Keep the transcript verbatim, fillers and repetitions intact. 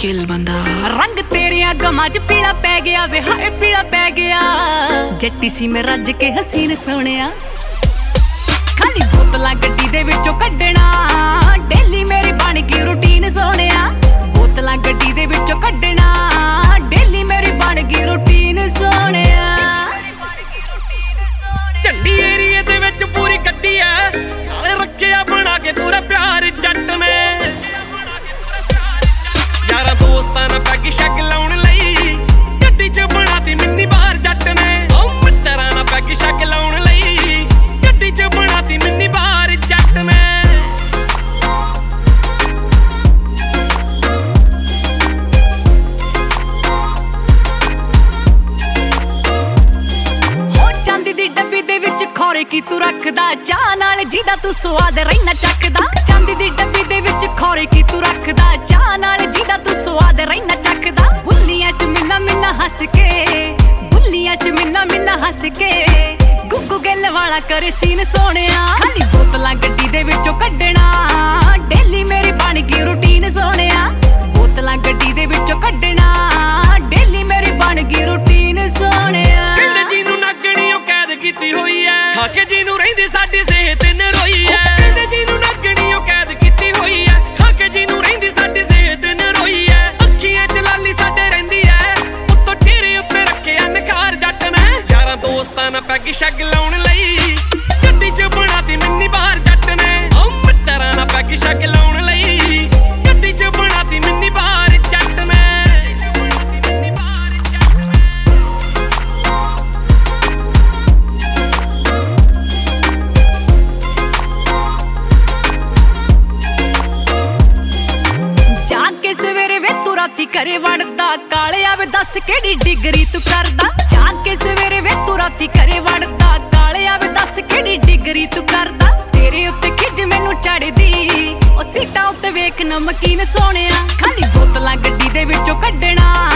मुश्किल बंदा रंग तेरे गमां च पीला पै गया वे हाय पीला पै गया जट्टी सी मैं रज के हसीन सोहणिया खाली बोतलां गड्डी दे विचों कड्ढना डेली मेरी बन गई रूटीन सोहणिया बोतलां गड्डी दे विचों कड्ढना डेली मेरी बन गई रूटीन सोहणिया झंडी एरिए दे विच पूरी गड्डी है नाले रखिया बना के पूरा प्यार जट ने यारा दोस्तां नाल पैग शैग लाउण लई गड्डी च बनाती मिन्नी बाहर जट ने ओ मित्तरां नाल पैग शैग लाउण लई गड्डी च बनाती मिन्नी बाहर जट ने खोरे की तू रखदा चाह नाल जिदा तू स्वाद रहना चखदा चांदी दी डब्बी दे विच खोरे की तू रखदा चाह नाल जिदा तू स्वाद रहना चखदा बुल्लियां च मिन्ना मिन्ना हस के बुल्लियां च मिन्ना मिन्ना हस के गुग्गू गिल वाला करे सीन सोहणिया खाली बोतलां गड्डी दे विचों कड्ढना डेली मेरी बन गई रूटीन सोहणिया बोतलां गड्डी दे विचों कड्ढना डेली मेरी बन गई रूटीन सोहणिया कहंदे जीनू नागणीओ कैद कीती होई है खाके जीनू रहिंदी साडी सेहत नरोई है कहंदे जीनू नागणीओ कैद कीती होई है खाके जीनू रहिंदी साडी सेहत नरोई है अखियां च लाली साडे रहिंदी है उत्तों चेहरे उत्ते रखिया निखार जट ने यारां दोस्तां नाल पैग शैग लाउण लई गड्डी च बनाती मिन्नी बाहर जट ने ओ मित्तरां नाल पैग शैग लाउण लई गड्डी च बनाती मिन्नी बाहर जट ने राती घरे वड़दा कालिया वे दस केड़ी डिग्री तू करदा जाके सवेरे वे तू राती घरे वड़दा कालिया वे दस केड़ी डिग्री तू करदा तेरे उत्ते खिज मैनू चढ़दी ओ सीटां उत्ते वेख नमकीन सोहणिया खाली बोतलां गड्डी दे विचों कड्ढना